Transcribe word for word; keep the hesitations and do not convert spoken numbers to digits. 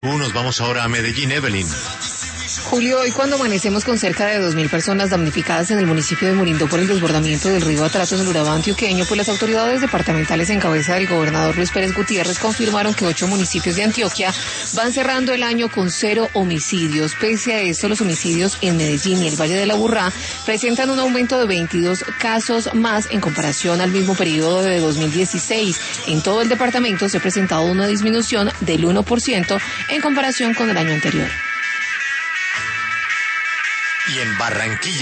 Nos vamos ahora a Medellín, Evelyn. Julio, hoy cuando amanecemos con cerca de dos mil personas damnificadas en el municipio de Murindó por el desbordamiento del río Atrato en el Urabá antioqueño, pues las autoridades departamentales en cabeza del gobernador Luis Pérez Gutiérrez confirmaron que ocho municipios de Antioquia van cerrando el año con cero homicidios. Pese a esto, los homicidios en Medellín y el Valle de la Aburrá presentan un aumento de veintidós casos más en comparación al mismo periodo de dos mil dieciséis. En todo el departamento se ha presentado una disminución del uno por ciento en comparación con el año anterior. Y en Barranquilla.